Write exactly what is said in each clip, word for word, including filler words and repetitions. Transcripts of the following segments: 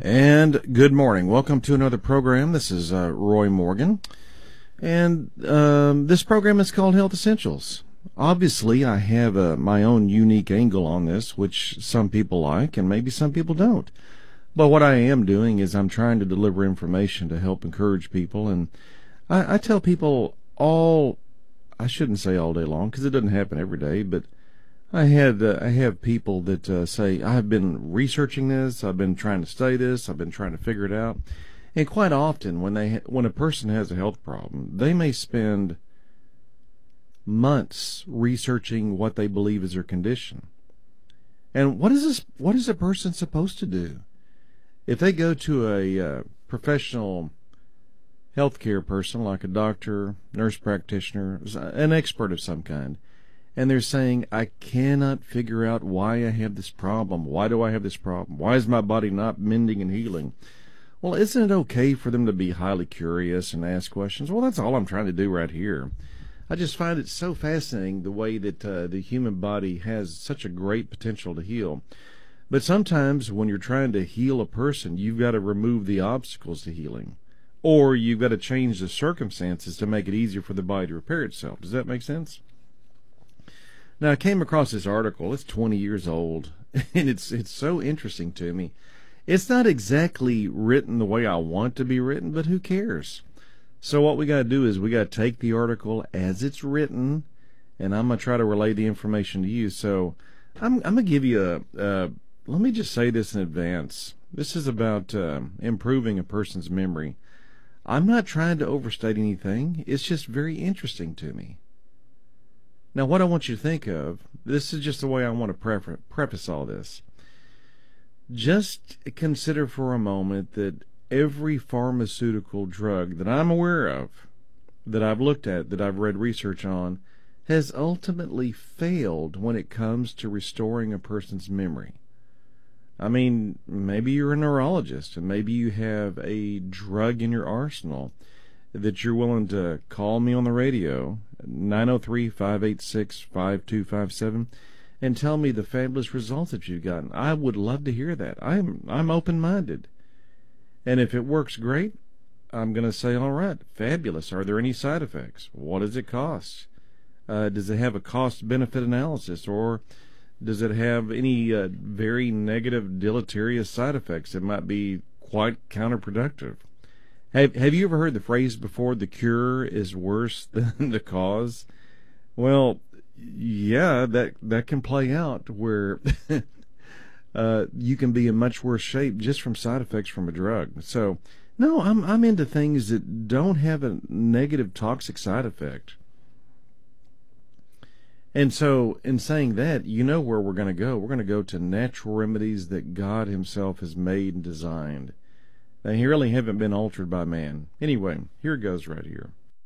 And good morning. Welcome to another program. This is uh, Roy Morgan. And um, this program is called Health Essentials. Obviously, I have uh, my own unique angle on this, which some people like and maybe some people don't. But what I am doing is I'm trying to deliver information to help encourage people. And I, I tell people all, I shouldn't say all day long because it doesn't happen every day, but I had uh, I have people that uh, say, I've been researching this, I've been trying to study this, I've been trying to figure it out. And quite often when they ha- when a person has a health problem, they may spend months researching what they believe is their condition. And what is this what is a person supposed to do? If they go to a uh, professional healthcare person like a doctor, nurse practitioner, an expert of some kind, and they're saying, I cannot figure out why I have this problem. Why do I have this problem? Why is my body not mending and healing? Well, isn't it okay for them to be highly curious and ask questions? Well, that's all I'm trying to do right here. I just find it so fascinating the way that uh, the human body has such a great potential to heal. But sometimes when you're trying to heal a person, you've got to remove the obstacles to healing. Or you've got to change the circumstances to make it easier for the body to repair itself. Does that make sense? Now, I came across this article. It's twenty years old, and it's it's so interesting to me. It's not exactly written the way I want it to be written, but who cares? So what we got to do is we got to take the article as it's written, and I'm going to try to relay the information to you. So I'm, I'm going to give you a, uh, let me just say this in advance. This is about uh, improving a person's memory. I'm not trying to overstate anything. It's just very interesting to me. Now, what I want you to think of, this is just the way I want to prefer, preface all this. Just consider for a moment that every pharmaceutical drug that I'm aware of, that I've looked at, that I've read research on, has ultimately failed when it comes to restoring a person's memory. I mean, maybe you're a neurologist, and maybe you have a drug in your arsenal that you're willing to call me on the radio, nine oh three, five eight six, five two five seven, and tell me the fabulous results that you've gotten. I would love to hear that. I'm I'm open-minded. And if it works great, I'm going to say, all right, fabulous. Are there any side effects? What does it cost? Uh, does it have a cost-benefit analysis, or does it have any uh, very negative, deleterious side effects that might be quite counterproductive? Have Have you ever heard the phrase before, the cure is worse than the cause? Well, yeah, that that can play out where uh, you can be in much worse shape just from side effects from a drug. So, no, I'm I'm into things that don't have a negative toxic side effect. And so, in saying that, you know where we're going to go. We're going to go to natural remedies that God Himself has made and designed. They really haven't been altered by man. Anyway, here it goes right here.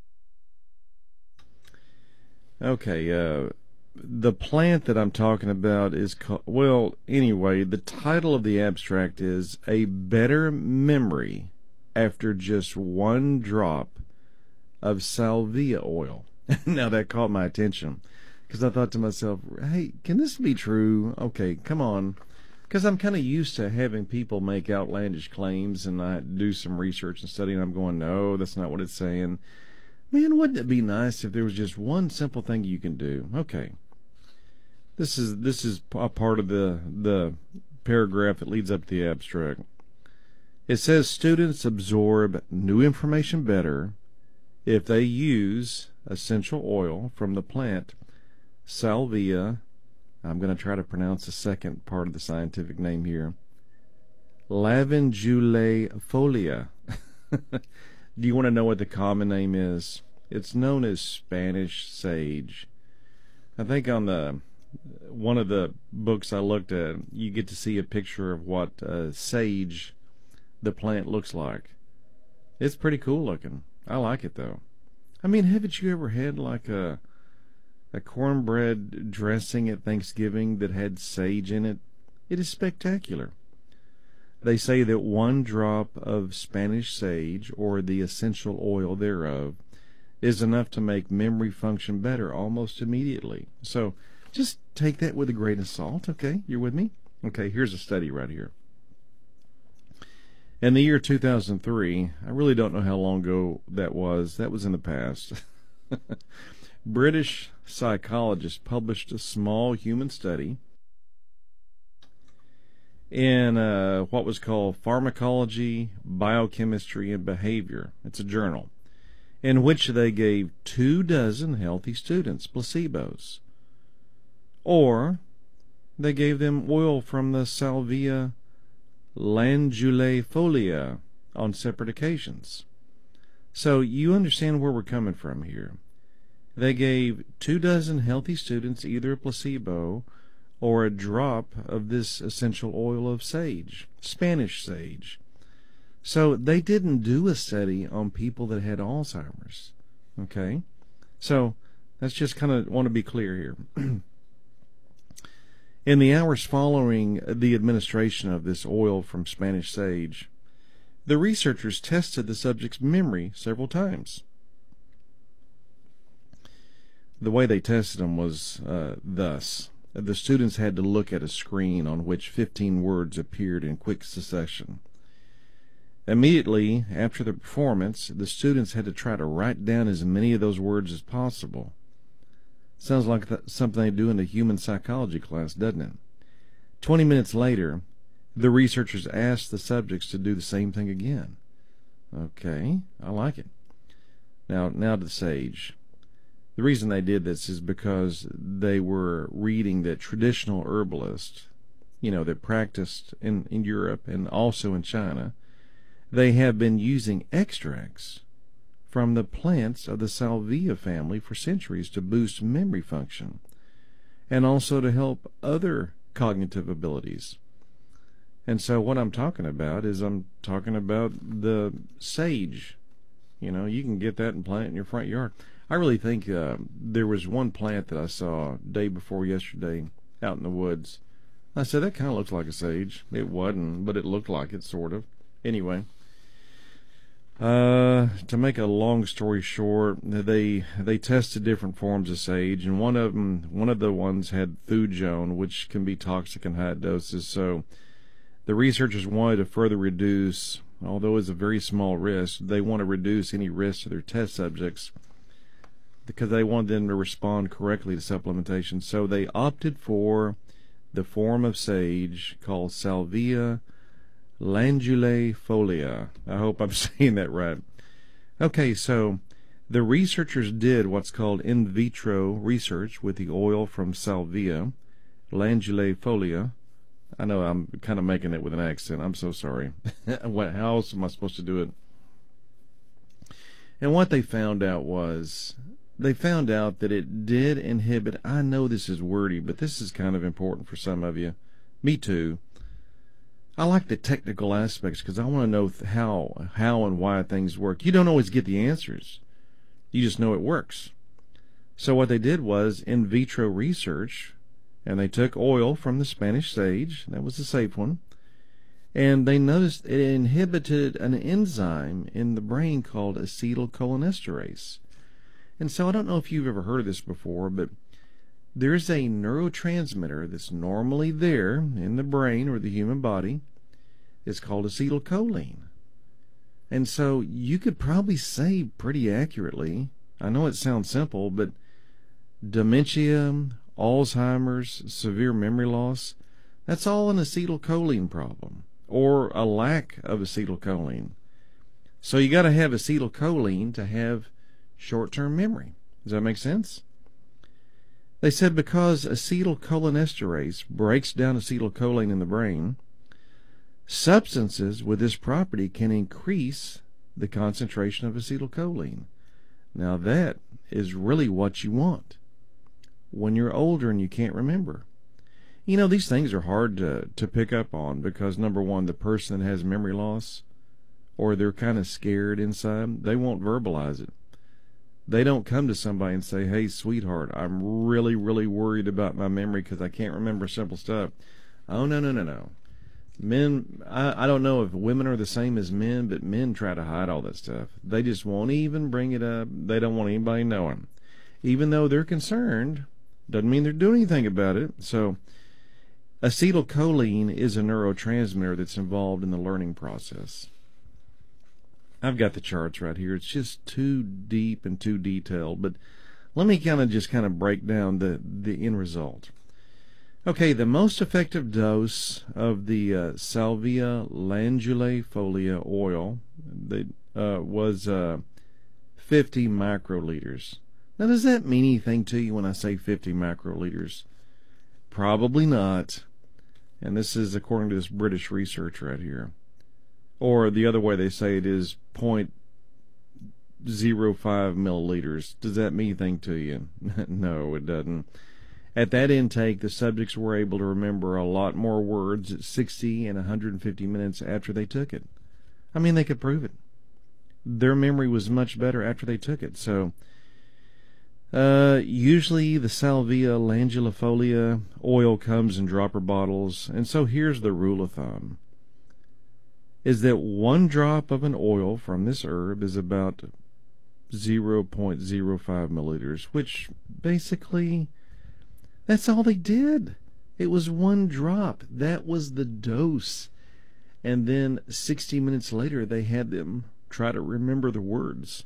Okay, uh, the plant that I'm talking about is called, well, anyway, the title of the abstract is A Better Memory After Just One Drop of Salvia Oil. Now that caught my attention, because I thought to myself, hey, can this be true? Okay, come on. Because I'm kind of used to having people make outlandish claims, and I do some research and study, and I'm going, no, that's not what it's saying. Man, wouldn't it be nice if there was just one simple thing you can do? Okay, this is this is a part of the the paragraph that leads up to the abstract. It says students absorb new information better if they use essential oil from the plant Salvia. I'm going to try to pronounce the second part of the scientific name here. Lavendulifolia. Do you want to know what the common name is? It's known as Spanish sage. I think on the one of the books I looked at, you get to see a picture of what uh, sage, the plant, looks like. It's pretty cool looking. I like it, though. I mean, haven't you ever had like a a cornbread dressing at Thanksgiving that had sage in it? It is spectacular. They say that one drop of Spanish sage, or the essential oil thereof, is enough to make memory function better almost immediately. So just take that with a grain of salt, okay? You're with me? Okay, here's a study right here. In the year two thousand three, I really don't know how long ago that was. That was in the past. British psychologists published a small human study in uh, what was called Pharmacology, Biochemistry, and Behavior. It's a journal in which they gave two dozen healthy students placebos, or they gave them oil from the Salvia langulifolia on separate occasions. So you understand where we're coming from here. They gave two dozen healthy students either a placebo or a drop of this essential oil of sage, Spanish sage. So they didn't do a study on people that had Alzheimer's. Okay? So that's just kind of want to be clear here. In the hours following the administration of this oil from Spanish sage, the researchers tested the subject's memory several times. The way they tested them was uh, thus. The students had to look at a screen on which fifteen words appeared in quick succession. Immediately after the performance, the students had to try to write down as many of those words as possible. Sounds like something they do in a human psychology class, doesn't it? Twenty minutes later, the researchers asked the subjects to do the same thing again. Okay, I like it. Now, now to the sage. The reason they did this is because they were reading that traditional herbalists, you know, that practiced in, in Europe and also in China, they have been using extracts from the plants of the Salvia family for centuries to boost memory function and also to help other cognitive abilities. And so what I'm talking about is I'm talking about the sage. You know, you can get that and plant it in your front yard. I really think uh, there was one plant that I saw day before yesterday out in the woods. I said, that kind of looks like a sage. It wasn't, but it looked like it, sort of. Anyway. Uh, to make a long story short, they they tested different forms of sage, and one of them, one of the ones had thujone, which can be toxic in high doses. So the researchers wanted to further reduce, although it's a very small risk, they want to reduce any risk to their test subjects because they wanted them to respond correctly to supplementation. So they opted for the form of sage called Salvia langulifolia. I hope I'm saying that right. Okay, so the researchers did what's called in vitro research with the oil from Salvia langulifolia. I know I'm kind of making it with an accent. I'm so sorry. What, how else am I supposed to do it? And what they found out was, they found out that it did inhibit, I know this is wordy, but this is kind of important for some of you. Me too. I like the technical aspects because I want to know how how and why things work. You don't always get the answers. You just know it works. So what they did was in vitro research, and they took oil from the Spanish sage, that was the safe one, and they noticed it inhibited an enzyme in the brain called acetylcholinesterase. And so I don't know if you've ever heard of this before, but there's a neurotransmitter that's normally there in the brain or the human body. It's called acetylcholine. And so you could probably say pretty accurately, I know it sounds simple, but dementia, Alzheimer's, severe memory loss, that's all an acetylcholine problem or a lack of acetylcholine. So you got to have acetylcholine to have short-term memory. Does that make sense? They said because acetylcholinesterase breaks down acetylcholine in the brain, substances with this property can increase the concentration of acetylcholine. Now that is really what you want when you're older and you can't remember. You know, these things are hard to, to pick up on because, number one, the person that has memory loss or they're kind of scared inside, they won't verbalize it. They don't come to somebody and say, hey, sweetheart, I'm really, really worried about my memory because I can't remember simple stuff. Oh, no, no, no, no. Men, I, I don't know if women are the same as men, but men try to hide all that stuff. They just won't even bring it up. They don't want anybody knowing. Even though they're concerned, doesn't mean they're doing anything about it. So Acetylcholine is a neurotransmitter that's involved in the learning process. I've got the charts right here. It's just too deep and too detailed, but let me kind of just kind of break down the, the end result. Okay, the most effective dose of the uh, Salvia langulifolia oil that, uh, was uh, fifty microliters. Now, does that mean anything to you when I say fifty microliters? Probably not. And this is according to this British research right here. Or the other way they say it is zero point zero five milliliters. Does that mean anything to you? No, it doesn't. At that intake, the subjects were able to remember a lot more words at sixty and one hundred fifty minutes after they took it. I mean, they could prove it. Their memory was much better after they took it. So, uh, usually the Salvia langulifolia oil comes in dropper bottles. And so here's the rule of thumb. Is that one drop of an oil from this herb is about zero point zero five milliliters, which basically, that's all they did. It was one drop. That was the dose. And then sixty minutes later, they had them try to remember the words.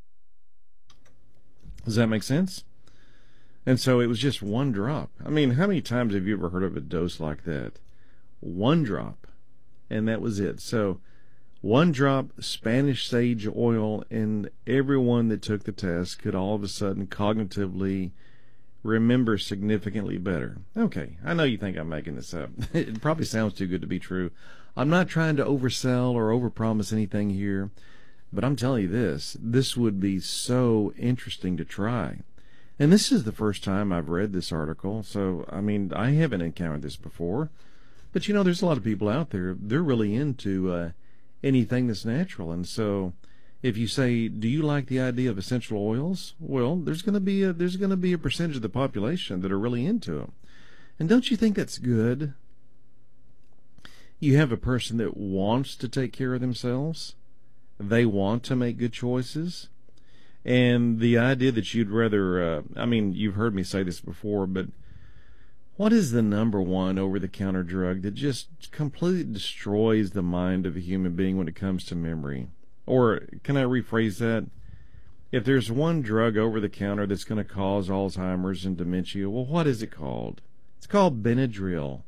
Does that make sense? And so it was just one drop. I mean, how many times have you ever heard of a dose like that? One drop. And that was it. So one drop Spanish sage oil, and everyone that took the test could all of a sudden cognitively remember significantly better. Okay, I know you think I'm making this up. It probably sounds too good to be true. I'm not trying to oversell or overpromise anything here, but I'm telling you this, this would be so interesting to try. And this is the first time I've read this article, so, I mean, I haven't encountered this before. But, you know, there's a lot of people out there, they're really into uh, anything that's natural. And so if you say, do you like the idea of essential oils? Well, there's going to be a, there's going to be a percentage of the population that are really into them. And don't you think that's good? You have a person that wants to take care of themselves. They want to make good choices. And the idea that you'd rather, uh, I mean, you've heard me say this before, but what is the number one over-the-counter drug that just completely destroys the mind of a human being when it comes to memory? Or can I rephrase that? If there's one drug over-the-counter that's going to cause Alzheimer's and dementia, well, what is it called? It's called Benadryl.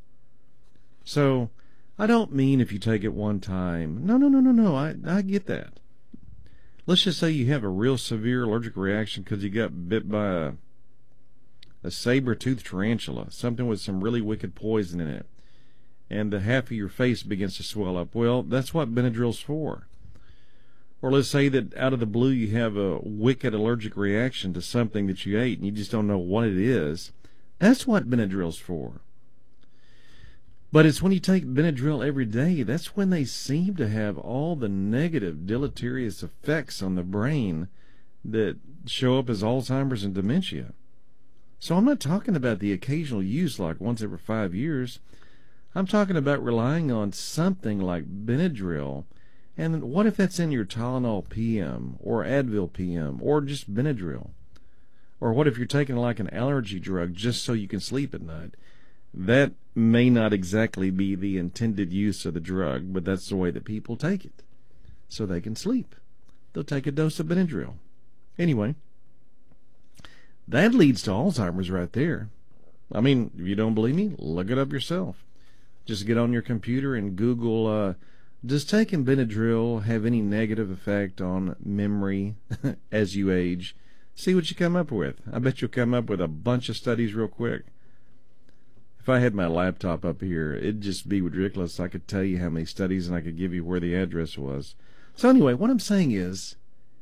So I don't mean if you take it one time. No, no, no, no, no. I, I get that. Let's just say you have a real severe allergic reaction because you got bit by a a saber-toothed tarantula, something with some really wicked poison in it, and the half of your face begins to swell up. Well, that's what Benadryl's for. Or let's say that out of the blue you have a wicked allergic reaction to something that you ate and you just don't know what it is. That's what Benadryl's for. But it's when you take Benadryl every day, that's when they seem to have all the negative, deleterious effects on the brain that show up as Alzheimer's and dementia. So I'm not talking about the occasional use like once every five years. I'm talking about relying on something like Benadryl. And what if that's in your Tylenol P M or Advil P M or just Benadryl? Or what if you're taking like an allergy drug just so you can sleep at night? That may not exactly be the intended use of the drug, but that's the way that people take it. So they can sleep. They'll take a dose of Benadryl. Anyway, that leads to Alzheimer's right there. I mean, if you don't believe me, look it up yourself. Just get on your computer and Google, uh, does taking Benadryl have any negative effect on memory as you age? See what you come up with. I bet you'll come up with a bunch of studies real quick. If I had my laptop up here, it'd just be ridiculous. I could tell you how many studies and I could give you where the address was. So anyway, what I'm saying is,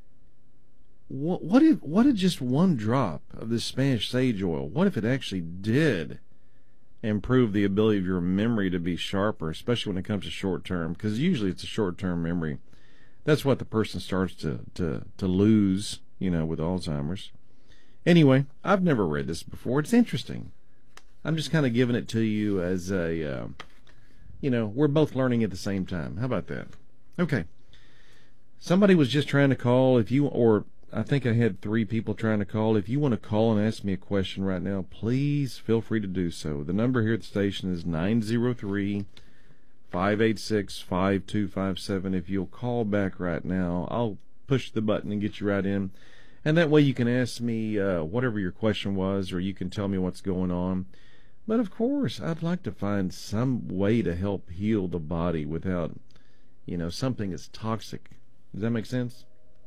What, what if what if just one drop of this Spanish sage oil, what if it actually did improve the ability of your memory to be sharper, especially when it comes to short term? Because usually it's a short term memory. That's what the person starts to, to, to lose, you know, with Alzheimer's. Anyway, I've never read this before. It's interesting. I'm just kind of giving it to you as a, uh, you know, we're both learning at the same time. How about that? Okay. Somebody was just trying to call if you, or I think I had three people trying to call. If you want to call and ask me a question right now, please feel free to do so. The number here at the station is nine zero three, five eight six, five two five seven. If you'll call back right now, I'll push the button and get you right in. And that way you can ask me uh, whatever your question was, or you can tell me what's going on. But of course, I'd like to find some way to help heal the body without, you know, something that's toxic. Does that make sense?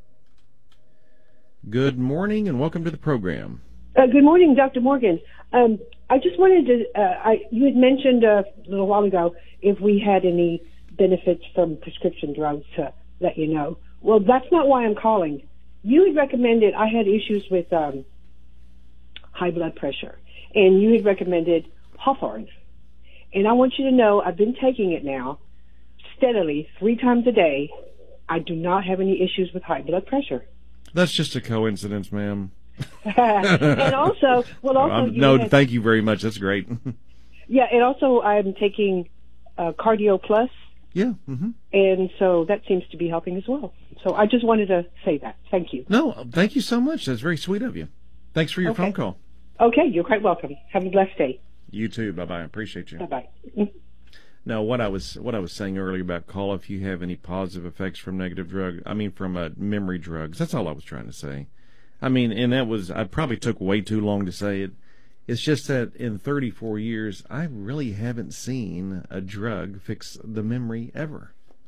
Good morning and welcome to the program. Uh, good morning, Doctor Morgan. Um, I just wanted to, uh, I, you had mentioned uh, a little while ago if we had any benefits from prescription drugs to let you know. Well, that's not why I'm calling. You had recommended, I had issues with um, high blood pressure, and you had recommended Hawthorne. And I want you to know I've been taking it now steadily three times a day. I do not have any issues with high blood pressure. That's just a coincidence, ma'am. And also, well, also, um, you no, had, thank you very much. That's great. Yeah, and also I'm taking uh, Cardio Plus. Yeah. Mm-hmm. And so that seems to be helping as well. So I just wanted to say that. Thank you. No, thank you so much. That's very sweet of you. Thanks for your okay. phone call. Okay, you're quite welcome. Have a blessed day. You too. Bye-bye. I appreciate you. Bye-bye. Now, what I was what I was saying earlier about call if you have any positive effects from negative drug, I mean from uh, memory drugs. That's all I was trying to say. I mean, and that was, I probably took way too long to say it. It's just that in thirty-four years, I really haven't seen a drug fix the memory ever.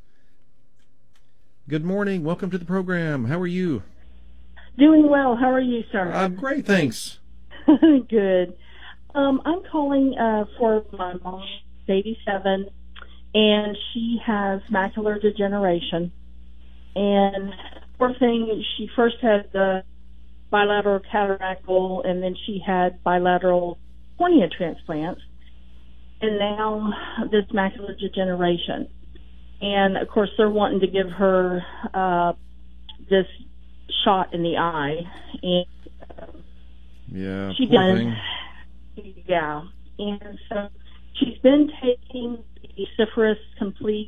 Good morning. Welcome to the program. How are you? Doing well. How are you, sir? I'm great, thanks. Good. Um, I'm calling uh, for my mom. eighty-seven, and she has macular degeneration. And poor thing, she first had the bilateral cataractal, and then she had bilateral cornea transplants, and now this macular degeneration. And of course, they're wanting to give her uh, this shot in the eye, and uh, yeah, she poor does. thing. Yeah, and so. She's been taking the Ciferis Complete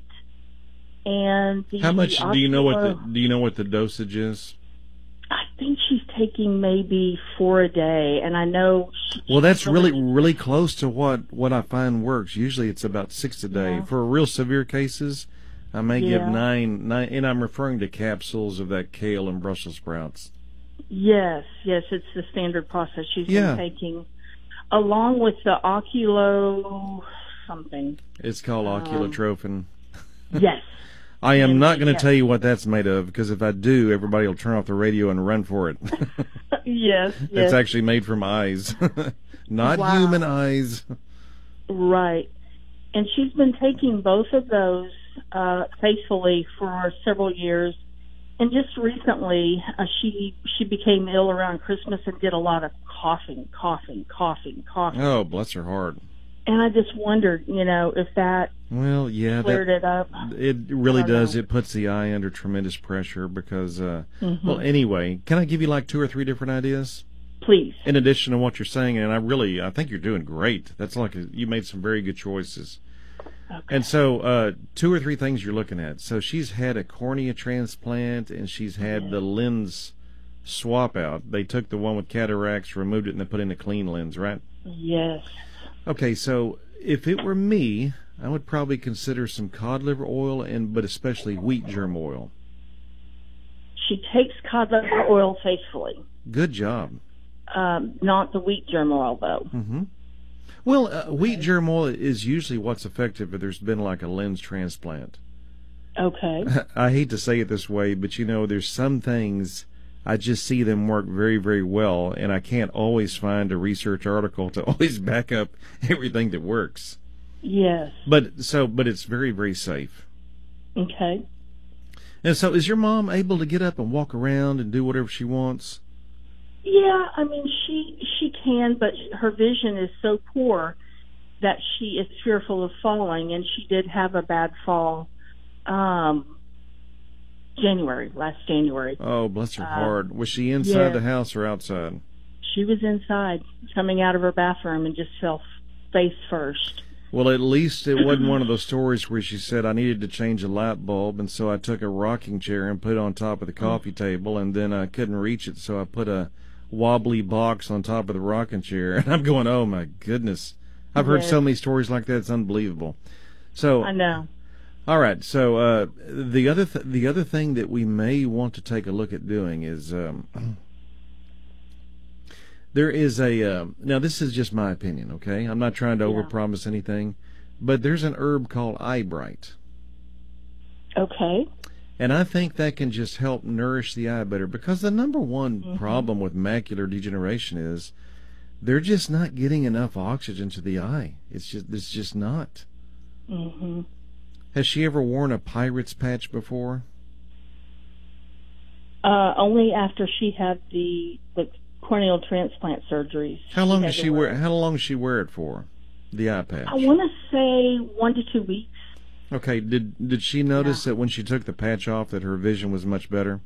and the How much do you know what the Oculo- do you know what the dosage is? I think she's taking maybe four a day, and I know. She, Well, that's really really close to what what I find works. Usually, it's about six a day. Yeah. For real severe cases, I may Yeah. give nine nine, and I'm referring to capsules of that kale and Brussels sprouts. Yes, yes, it's the standard process she's Yeah. been taking, along with the Oculo something. It's called Um, oculotrophin. Yes. I am and- not going to yes. tell you what that's made of, because if I do, everybody will turn off the radio and run for it. Yes, yes. It's actually made from eyes, not Wow. human eyes. Right. And she's been taking both of those uh, faithfully for several years. And just recently, uh, she she became ill around Christmas and did a lot of coughing, coughing, coughing, coughing. Oh, bless her heart. And I just wondered, you know, if that Well, yeah, cleared that, it up. it really I don't does. know. It puts the eye under tremendous pressure because, uh, Mm-hmm. well, anyway, can I give you like two or three different ideas? Please. In addition to what you're saying, and I really, I think you're doing great. That's like, a, you made some very good choices. Okay. And so, uh, two or three things you're looking at. So she's had a cornea transplant, and she's had Yeah. the lens swap out. They took the one with cataracts, removed it, and they put in a clean lens, right? Yes. Okay, so if it were me, I would probably consider some cod liver oil, and but especially wheat germ oil. She takes cod liver oil faithfully. Good job. Um, not the wheat germ oil, though. Mm-hmm. Well, uh, wheat germ oil is usually what's effective if there's been like a lens transplant. Okay. I hate to say it this way, but you know, there's some things I just see them work very, very well, and I can't always find a research article to always back up everything that works. Yes. But so, but it's very, very safe. Okay. And so, is your mom able to get up and walk around and do whatever she wants? Yeah, I mean, she she can, but her vision is so poor that she is fearful of falling, and she did have a bad fall um, January, last January. Oh, bless her Uh, heart. Was she inside yeah. the house or outside? She was inside, coming out of her bathroom, and just fell face first. Well, at least it wasn't one of those stories where she said I needed to change a light bulb, and so I took a rocking chair and put it on top of the coffee table, and then I couldn't reach it, so I put a wobbly box on top of the rocking chair. And I'm going, oh my goodness. I've heard Yes. so many stories like that, it's unbelievable. So I know. all right, so uh, the other th- the other thing that we may want to take a look at doing is um, there is a uh, now this is just my opinion, okay? I'm not trying to Yeah. overpromise anything, but there's an herb called eyebright, Okay. and I think that can just help nourish the eye better, because the number one Mm-hmm. problem with macular degeneration is they're just not getting enough oxygen to the eye. It's just it's just not. Mhm. Has she ever worn a pirate's patch before? Uh, only after she had the the corneal transplant surgeries. How long had does to she wear? How long does she wear it for? The eye patch. I want to say one to two weeks. Okay. Did did she notice that when she took the patch off that her vision was much better?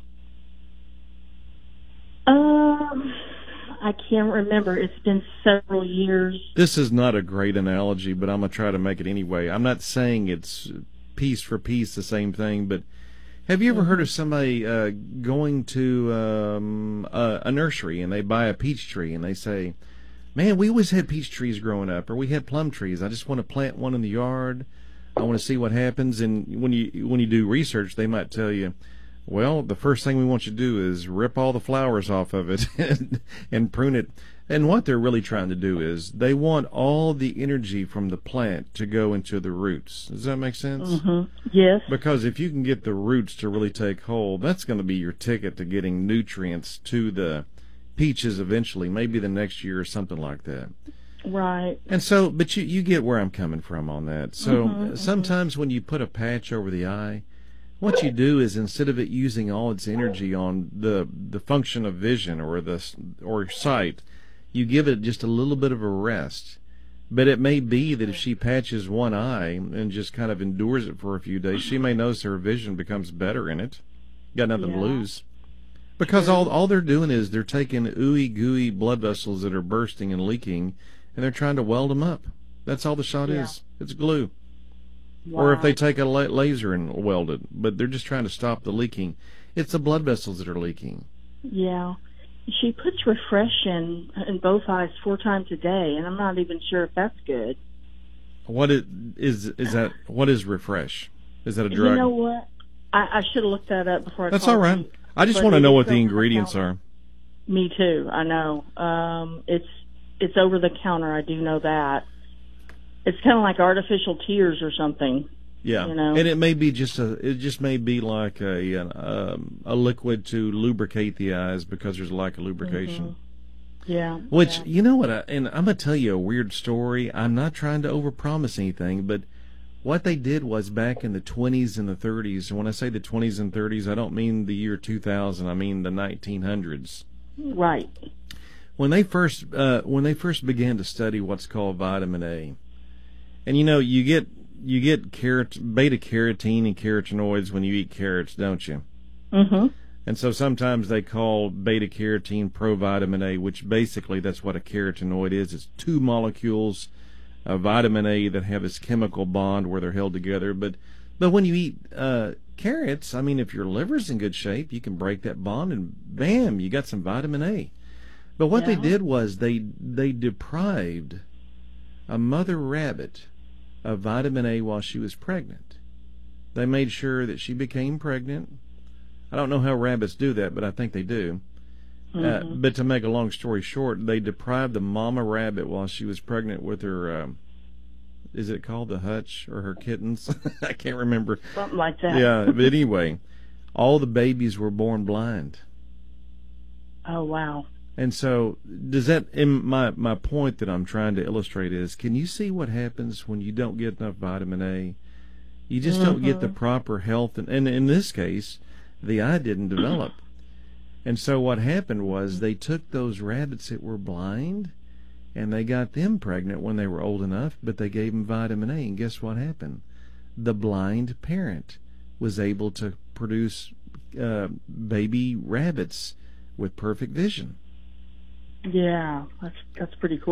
Um, I can't remember. It's been several years. This is not a great analogy, but I'm gonna try to make it anyway. I'm not saying it's piece for piece the same thing, but have you ever heard of somebody uh, going to um, a, a nursery and they buy a peach tree and they say, "Man, we always had peach trees growing up, or we had plum trees. I just want to plant one in the yard. I want to see what happens." And when you when you do research, they might tell you, well, the first thing we want you to do is rip all the flowers off of it and, and prune it. And what they're really trying to do is they want all the energy from the plant to go into the roots. Does that make sense? Mm-hmm. Yes. Because if you can get the roots to really take hold, that's going to be your ticket to getting nutrients to the peaches eventually, maybe the next year or something like that. Right. And so, but you, you get where I'm coming from on that. So Mm-hmm, sometimes when you put a patch over the eye, what you do is instead of it using all its energy on the the function of vision or the or sight, you give it just a little bit of a rest. But it may be that if she patches one eye and just kind of endures it for a few days, she may notice her vision becomes better in it. Got nothing to Yeah. lose. Because all all they're doing is they're taking ooey gooey blood vessels that are bursting and leaking, and they're trying to weld them up. That's all the shot Yeah. is. It's glue. Wow. Or if they take a la- laser and weld it, but they're just trying to stop the leaking. It's the blood vessels that are leaking. Yeah. She puts Refresh in in both eyes four times a day, and I'm not even sure if that's good. What is is is that? What is Refresh? Is that a drug? You know what? I, I should have looked that up before I That's called all right. you. I just But want to it know is what the over ingredients counter. are. Me too. I know. Um, it's it's over the counter. I do know that. It's kind of like artificial tears or something. Yeah, You know? and it may be just a. It just may be like a an, um, a liquid to lubricate the eyes because there's a lack of lubrication. Yeah. Which yeah. you know what? I, and I'm gonna tell you a weird story. I'm not trying to overpromise anything, but what they did was back in the twenties and the thirties. And when I say the twenties and thirties, I don't mean the year two thousand. I mean the nineteen hundreds. Right. When they first uh, when they first began to study what's called vitamin A, and you know you get you get carrot beta carotene and carotenoids when you eat carrots, don't you? Mm-hmm. And so sometimes they call beta carotene provitamin A, which basically that's what a carotenoid is. It's two molecules of vitamin A that have this chemical bond where they're held together. But but when you eat uh, carrots, I mean, if your liver's in good shape, you can break that bond and bam, you got some vitamin A. But what they Yeah. did was they they deprived a mother rabbit of vitamin A while she was pregnant. They made sure that she became pregnant. I don't know how rabbits do that, but I think they do. Uh, Mm-hmm. but to make a long story short, they deprived the mama rabbit while she was pregnant with her, um, is it called the hutch or her kittens? I can't remember. Something like that. Yeah, but anyway, all the babies were born blind. Oh, wow. And so, does that, in my, my point that I'm trying to illustrate is, can you see what happens when you don't get enough vitamin A? You just don't get the proper health, and, and in this case, the eye didn't develop. And so what happened was they took those rabbits that were blind, and they got them pregnant when they were old enough, but they gave them vitamin A, and guess what happened? The blind parent was able to produce uh, baby rabbits with perfect vision. Yeah, that's that's pretty cool.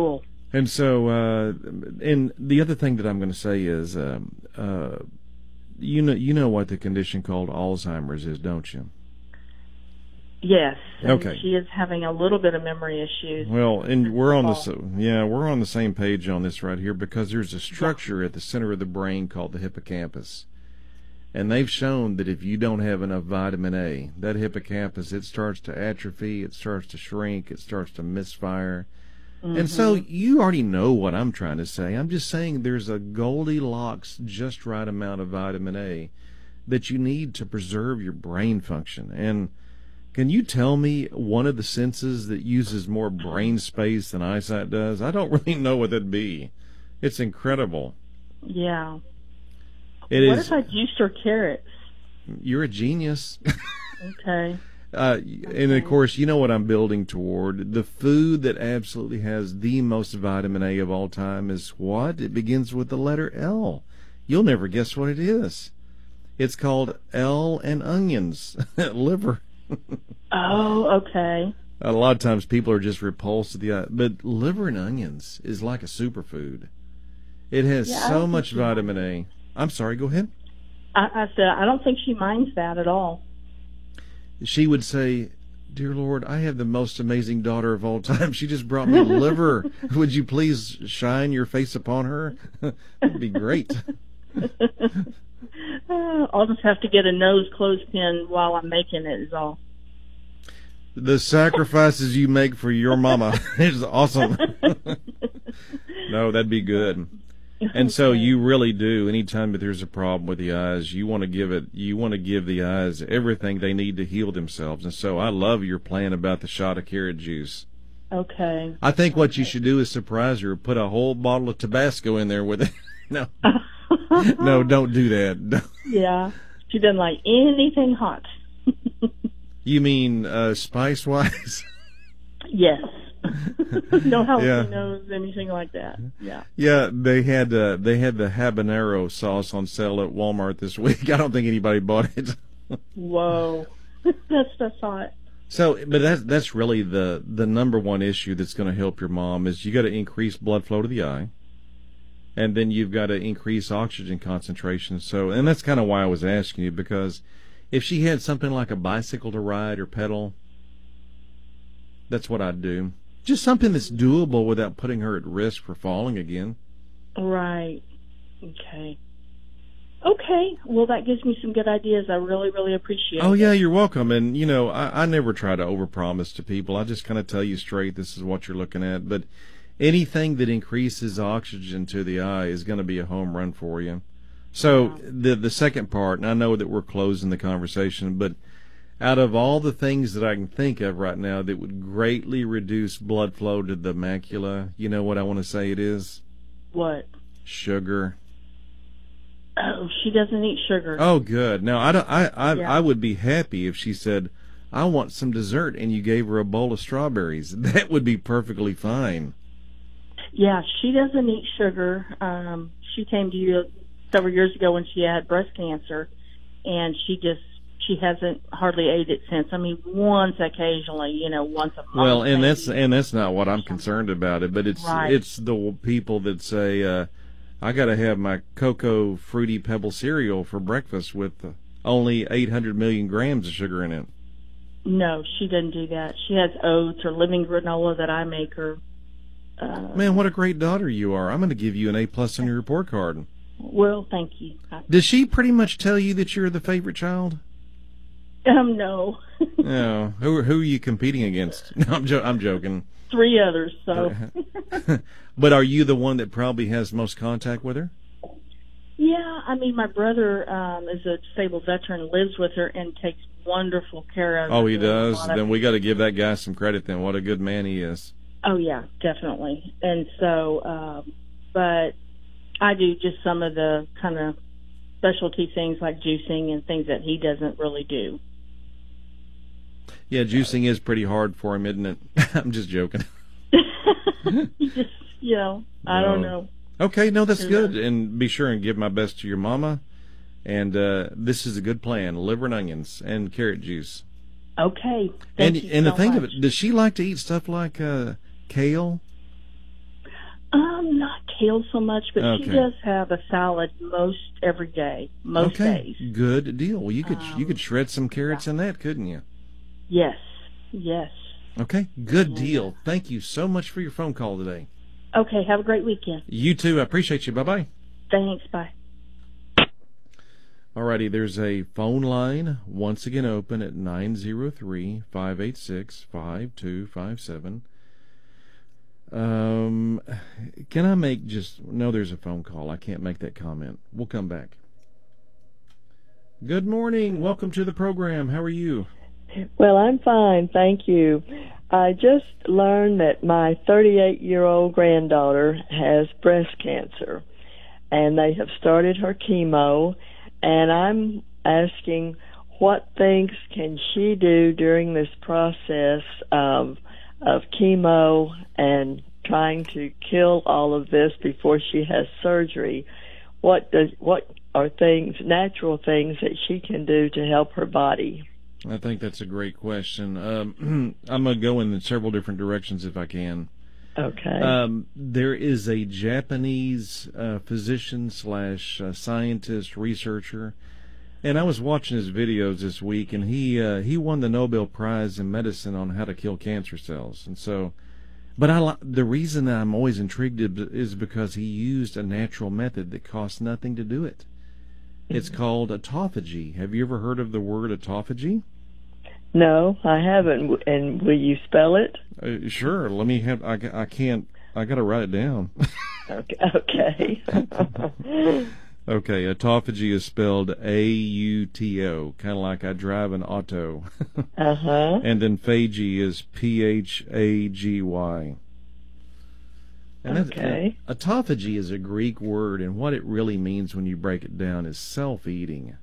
And so, uh, and the other thing that I'm going to say is, um, uh, you know, you know what the condition called Alzheimer's is, don't you? Yes. And Okay. she is having a little bit of memory issues. Well, and we're on the s- yeah we're on the same page on this right here, because there's a structure at the center of the brain called the hippocampus, and they've shown that if you don't have enough vitamin A, that hippocampus, it starts to atrophy, it starts to shrink, it starts to misfire. Mm-hmm. And so you already know what I'm trying to say. I'm just saying there's a Goldilocks, just right amount of vitamin A that you need to preserve your brain function. And can you tell me one of the senses that uses more brain space than eyesight does? I don't really know what that'd be. It's incredible. Yeah. It what is. if I juiced her carrots? You're a genius. Okay. Uh, and of course, you know what I'm building toward. The food that absolutely has the most vitamin A of all time is what? It begins with the letter L. You'll never guess what it is. It's called L and onions, liver. Oh, okay. A lot of times people are just repulsed to the, but liver and onions is like a superfood. It has Yeah, I so don't much think she vitamin A. I'm sorry, go ahead. I, I said I don't think she minds that at all. She would say, "Dear Lord, I have the most amazing daughter of all time. She just brought me liver. Would you please shine your face upon her?" That'd be great. Uh, I'll just have to get a nose clothespin while I'm making it is all. The sacrifices you make for your mama is awesome. No, that'd be good. And so you really do. Anytime that there's a problem with the eyes, you want to give it. You want to give the eyes everything they need to heal themselves. And so I love your plan about the shot of carrot juice. Okay. I think what you should do is surprise her. Put a whole bottle of Tabasco in there with it. No, no, don't do that. Yeah. She doesn't like anything hot. You mean uh, spice wise? Yes. No Yeah. jalapenos, anything like that. Yeah. Yeah, they had uh, they had the habanero sauce on sale at Walmart this week. I don't think anybody bought it. Whoa. That's that's hot. So, but that's that's really the the number one issue that's going to help your mom is you got to increase blood flow to the eye, and then you've got to increase oxygen concentration. So, and that's kind of why I was asking you, because if she had something like a bicycle to ride or pedal, that's what I'd do. Just something that's doable without putting her at risk for falling again. Right. Okay. Okay. Well, that gives me some good ideas. I really, really appreciate Oh, it. yeah, you're welcome. And, you know, I, I never try to overpromise to people. I just kind of tell you straight, this is what you're looking at. But anything that increases oxygen to the eye is going to be a home run for you. So Yeah. the the second part, and I know that we're closing the conversation, but out of all the things that I can think of right now that would greatly reduce blood flow to the macula, you know what I want to say it is? What? Sugar. Oh, she doesn't eat sugar. Oh, good. Now, I, don't, I, I, Yeah. I would be happy if she said, "I want some dessert," and you gave her a bowl of strawberries. That would be perfectly fine. Yeah, she doesn't eat sugar. Um, she came to you several years ago when she had breast cancer, and she just she hasn't hardly ate it since. I mean, once occasionally, you know, once a month. Well, and maybe. that's and that's not what I'm concerned about it, but it's Right. it's the people that say, uh, "I got to have my cocoa fruity pebble cereal for breakfast with uh, only eight hundred million grams of sugar in it." No, she doesn't do that. She has oats or living granola that I make her. Uh, Man, what a great daughter you are! I'm going to give you an A plus on your report card. well, thank you. I, Does she pretty much tell you that you're the favorite child? um, no. No. Who who are you competing against? No, I'm jo- I'm joking. Three others, so. But are you the one that probably has most contact with her? Yeah, I mean, my brother um, is a disabled veteran, lives with her, and takes wonderful care of her. Oh, he Doing a does. lot of- Then we got to give that guy some credit. Then what a good man he is. Oh, yeah, definitely. And so, um, but I do just some of the kind of specialty things like juicing and things that he doesn't really do. Yeah, juicing is pretty hard for him, isn't it? I'm just joking. He just, you know, I don't No. know. Okay, no, that's Yeah. good. And be sure and give my best to your mama. And uh, this is a good plan: liver and onions and carrot juice. Okay. and Thank you and so the thing much. of it, does she like to eat stuff like uh, kale? kale so much, but Okay. she does have a salad most every day, most Okay, days. good deal. Well, you could Um, you could shred some carrots yeah. in that, couldn't you? Yes, yes. Okay, good Yeah. deal. Thank you so much for your phone call today. Okay, have a great weekend. You too. I appreciate you. Bye-bye. Thanks, bye. Alrighty, there's a phone line once again open at nine zero three, five eight six, five two five seven. Um, can I make just, no, there's a phone call. I can't make that comment. We'll come back. Good morning. Welcome to the program. How are you? Well, I'm fine, thank you. I just learned that my thirty-eight-year-old granddaughter has breast cancer, and they have started her chemo, and I'm asking what things can she do during this process of of chemo and trying to kill all of this before she has surgery. What does what are things, natural things that she can do to help her body? I think that's a great question. Um, I'm going to go in several different directions if I can. Okay. Um, there is a Japanese uh, physician slash uh, scientist researcher, and I was watching his videos this week, and he uh, he won the Nobel Prize in medicine on how to kill cancer cells. And so, but I li- the reason that I'm always intrigued is because he used a natural method that costs nothing to do it. It's called autophagy. Have you ever heard of the word autophagy? No, I haven't. And will you spell it? Uh, sure. Let me have. I, I can't. I got to write it down. Okay. Okay. Okay. Autophagy is spelled A U T O, kind of like I drive an auto. Uh huh. And then phagy is P H A G Y. And that's, Okay. uh, autophagy is a Greek word, and what it really means when you break it down is self-eating.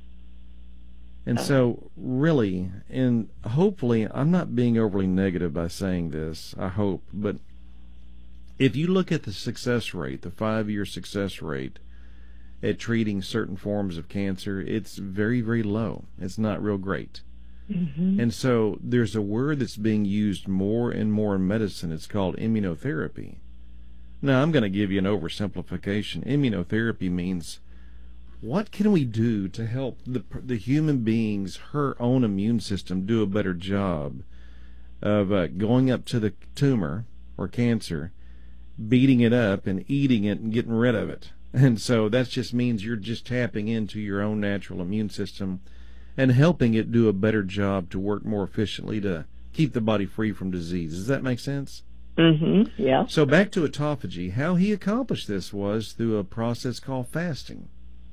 And so, really, and hopefully, I'm not being overly negative by saying this, I hope, but if you look at the success rate, the five-year success rate at treating certain forms of cancer, it's very, very low. It's not real great. Mm-hmm. And so, there's a word that's being used more and more in medicine. It's called immunotherapy. Now, I'm going to give you an oversimplification. Immunotherapy means, what can we do to help the the human being's, her own immune system do a better job of uh, going up to the tumor or cancer, beating it up and eating it and getting rid of it. And so that just means you're just tapping into your own natural immune system and helping it do a better job to work more efficiently to keep the body free from disease. Does that make sense? Mm-hmm. Yeah. So back to autophagy. How he accomplished this was through a process called fasting.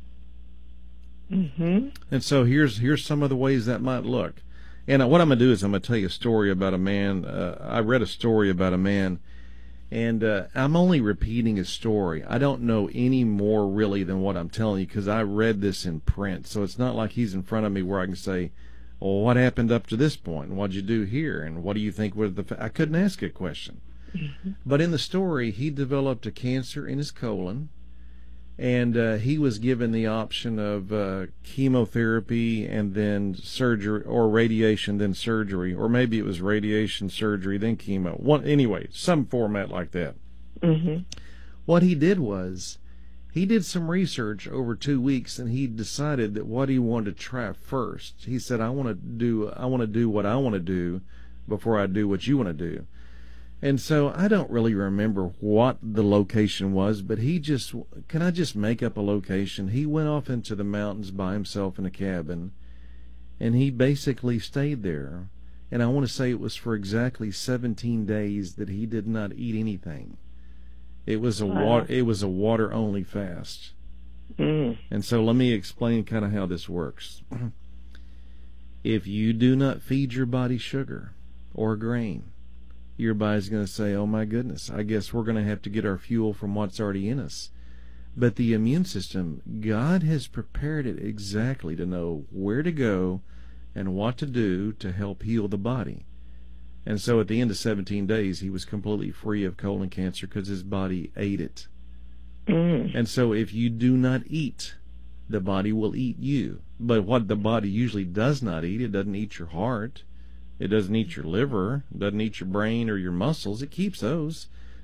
Mm-hmm. And so here's here's some of the ways that might look. And what I'm going to do is I'm going to tell you a story about a man. Uh, I read a story about a man, and uh, I'm only repeating his story. I don't know any more really than what I'm telling you because I read this in print. So it's not like he's in front of me where I can say, well, what happened up to this point? And what'd you do here? And what do you think was the... Fa-? I couldn't ask a question. Mm-hmm. But in the story, he developed a cancer in his colon, and uh, he was given the option of uh, chemotherapy and then surgery, or radiation, then surgery, or maybe it was radiation, surgery, then chemo. One, anyway, some format like that. Mm-hmm. What he did was, he did some research over two weeks, and he decided that what he wanted to try first. He said, "I want to do, I want to do what I want to do before I do what you want to do." And so I don't really remember what the location was, but he just, can I just make up a location? He went off into the mountains by himself in a cabin, and he basically stayed there. And I want to say it was for exactly seventeen days that he did not eat anything. It was a Wow. water, it was a water only fast. Mm. And so let me explain kind of how this works. If you do not feed your body sugar or grain, your body's going to say, oh my goodness, I guess we're going to have to get our fuel from what's already in us. But the immune system, God has prepared it exactly to know where to go and what to do to help heal the body. And so at the end of seventeen days, he was completely free of colon cancer because his body ate it. Mm. And so if you do not eat, the body will eat you. But what the body usually does not eat, it doesn't eat your heart. It doesn't eat your liver. It doesn't eat your brain or your muscles. It keeps those.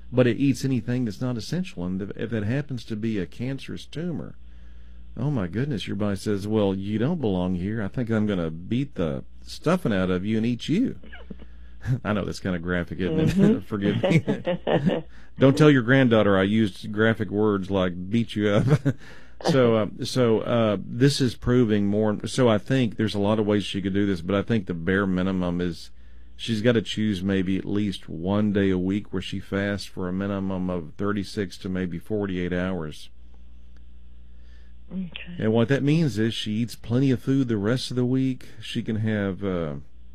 but it eats anything that's not essential. And if it happens to be a cancerous tumor, oh my goodness, your body says, well, you don't belong here. I think I'm going to beat the stuffing out of you and eat you. I know that's kind of graphic, isn't it? Mm-hmm. Forgive me. Don't tell your granddaughter I used graphic words like beat you up. so uh, so uh, this is proving more. So I think there's a lot of ways she could do this, but I think the bare minimum is she's got to choose maybe at least one day a week where she fasts for a minimum of thirty-six to maybe forty-eight hours. Okay. And what that means is she eats plenty of food the rest of the week. She can have uh,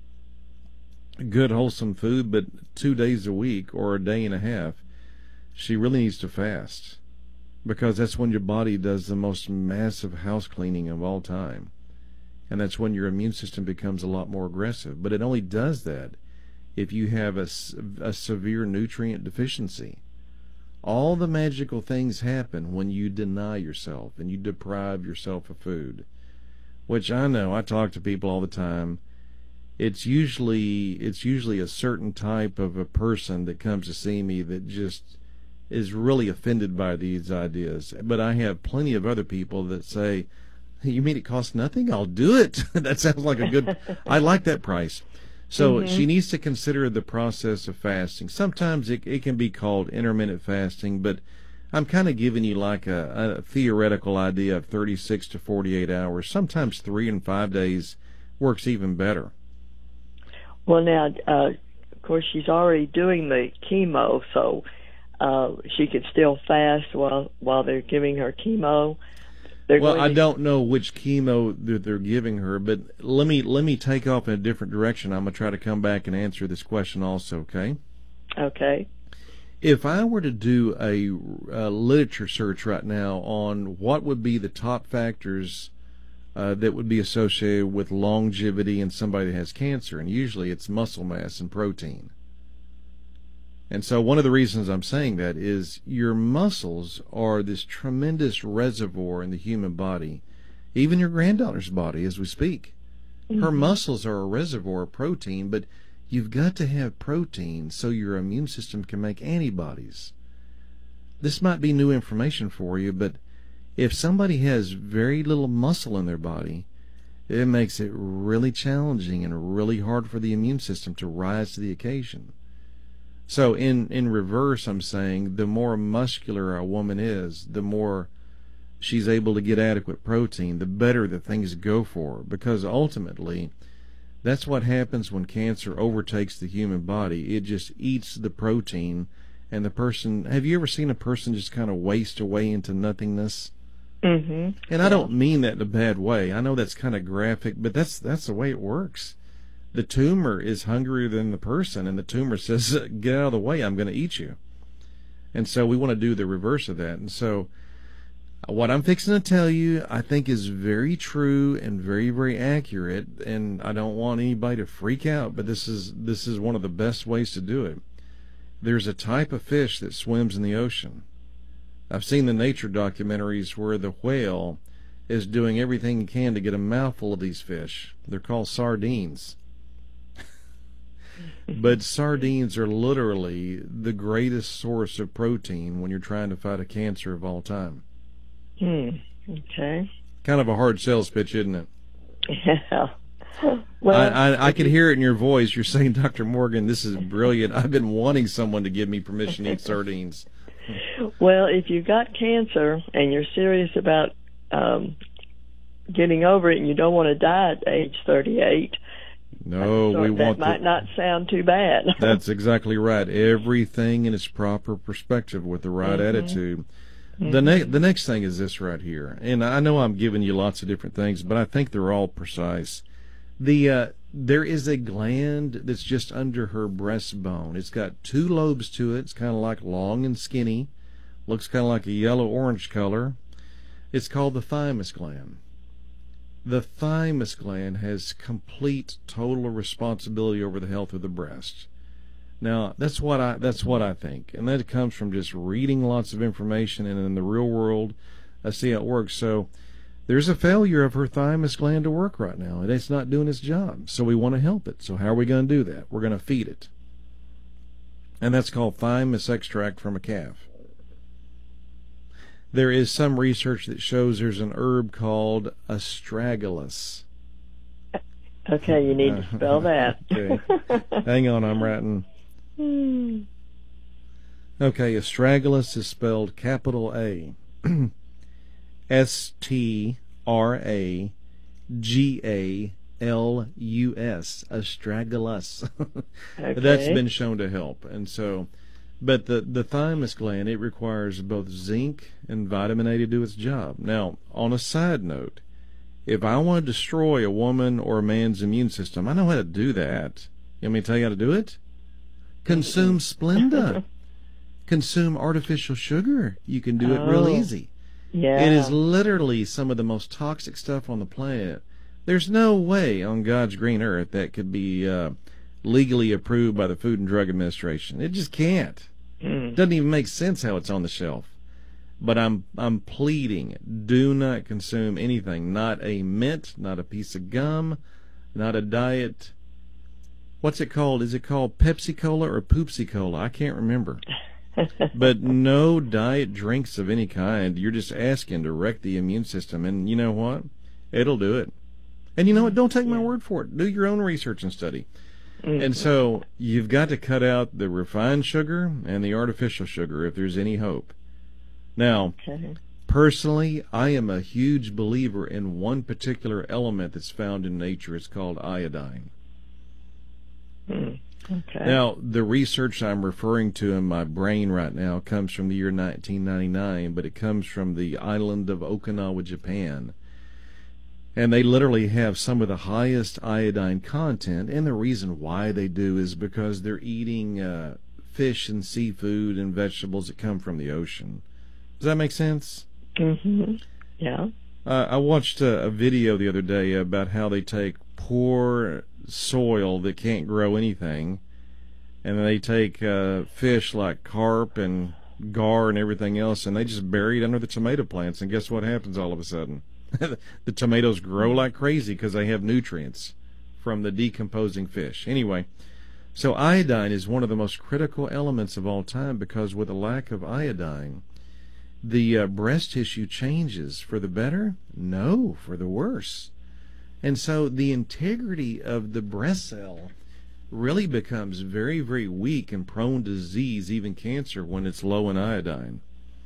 good, wholesome food, but two days a week or a day and a half, she really needs to fast, because that's when your body does the most massive house cleaning of all time. And that's when your immune system becomes a lot more aggressive. But it only does that if you have a, a severe nutrient deficiency. All the magical things happen when you deny yourself and you deprive yourself of food, which I know, I talk to people all the time. It's usually it's usually a certain type of a person that comes to see me that just is really offended by these ideas. But I have plenty of other people that say, you mean it costs nothing? I'll do it. That sounds like a good, I like that price. So mm-hmm. she needs to consider the process of fasting. Sometimes it, it can be called intermittent fasting, but I'm kind of giving you like a, a theoretical idea of thirty-six to forty-eight hours. Sometimes three and five days works even better. Well, now, uh, of course, she's already doing the chemo, so uh, she could still fast while while they're giving her chemo. They're well, I to... don't know which chemo that they're giving her, but let me let me take off in a different direction. I'm going to try to come back and answer this question also, okay? Okay. If I were to do a, a literature search right now on what would be the top factors uh, that would be associated with longevity in somebody that has cancer, and usually it's muscle mass and protein. And so one of the reasons I'm saying that is your muscles are this tremendous reservoir in the human body, even your granddaughter's body as we speak. Mm-hmm. Her muscles are a reservoir of protein, but you've got to have protein so your immune system can make antibodies. This might be new information for you, but if somebody has very little muscle in their body, it makes it really challenging and really hard for the immune system to rise to the occasion. So in, in reverse, I'm saying the more muscular a woman is, the more she's able to get adequate protein, the better the things go for her. Because ultimately, that's what happens when cancer overtakes the human body. It just eats the protein, and the person... Have you ever seen a person just kind of waste away into nothingness? Mm-hmm. And I don't mean that in a bad way. I know that's kind of graphic, but that's that's the way it works. The tumor is hungrier than the person, and the tumor says, get out of the way, I'm going to eat you. And so we want to do the reverse of that. And so what I'm fixing to tell you, I think is very true and very, very accurate, and I don't want anybody to freak out, but this is this is one of the best ways to do it. There's a type of fish that swims in the ocean. I've seen the nature documentaries where the whale is doing everything he can to get a mouthful of these fish. They're called sardines. But sardines are literally the greatest source of protein when you're trying to fight a cancer of all time. Hmm. Okay. Kind of a hard sales pitch, isn't it? Yeah. Well, I, I, I can hear it in your voice. You're saying, Doctor Morgan, this is brilliant. I've been wanting someone to give me permission to eat sardines. Well, if you've got cancer and you're serious about um, getting over it and you don't want to die at age thirty-eight, no, so we that want might the, not sound too bad. That's exactly right. Everything in its proper perspective with the right mm-hmm. attitude. Mm-hmm. The, ne- the next thing is this right here. And I know I'm giving you lots of different things, but I think they're all precise. The uh, there is a gland that's just under her breastbone. It's got two lobes to it. It's kind of like long and skinny. Looks kind of like a yellow-orange color. It's called the thymus gland. The thymus gland has complete, total responsibility over the health of the breast. Now, that's what I that's what I think, and that comes from just reading lots of information, and in the real world, I see how it works. So there's a failure of her thymus gland to work right now, and it's not doing its job. So we want to help it. So how are we going to do that? We're going to feed it. and that's called thymus extract from a calf. There is some research that shows there's an herb called astragalus. Okay, you need to spell that. Okay. Hang on, I'm writing. Hmm. Okay, astragalus is spelled capital A. S T R A G A L U S. Astragalus. Okay. That's been shown to help. And so, but the, the thymus gland, it requires both zinc and vitamin A to do its job. Now, on a side note, if I want to destroy a woman or a man's immune system, I know how to do that. You want me to tell you how to do it? Consume Splenda. Consume artificial sugar. You can do it real Oh. easy. Yeah. It is literally some of the most toxic stuff on the planet. There's no way on God's green earth that could be uh, legally approved by the Food and Drug Administration. It just can't. Mm. Doesn't even make sense how it's on the shelf. But I'm I'm pleading, do not consume anything. Not a mint, not a piece of gum, not a diet. What's it called? Is it called Pepsi Cola or Poopsie Cola? I can't remember. But no diet drinks of any kind. You're just asking to wreck the immune system. And you know what? It'll do it. And you know what? Don't take my word for it. Do your own research and study. Mm. And so you've got to cut out the refined sugar and the artificial sugar if there's any hope. Now, Okay. personally, I am a huge believer in one particular element that's found in nature. It's called iodine. Mm. Okay. Now, the research I'm referring to in my brain right now comes from the year nineteen ninety-nine, but it comes from the island of Okinawa, Japan. And they literally have some of the highest iodine content, and the reason why they do is because they're eating uh, fish and seafood and vegetables that come from the ocean. Does that make sense? Mm-hmm. Yeah. Uh, I watched a, a video the other day about how they take poor soil that can't grow anything, and they take uh, fish like carp and gar and everything else, and they just bury it under the tomato plants, and guess what happens all of a sudden? The tomatoes grow like crazy because they have nutrients from the decomposing fish. Anyway, so iodine is one of the most critical elements of all time, because with a lack of iodine, the uh, breast tissue changes for the better? No, for the worse. And so the integrity of the breast cell really becomes very, very weak and prone to disease, even cancer, when it's low in iodine.